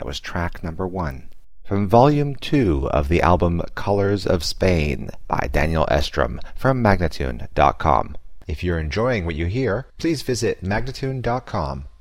That was track number 1. From Volume 2 of the album Colors of Spain by Daniel Estrom from Magnatune.com. If you're enjoying what you hear, please visit Magnatune.com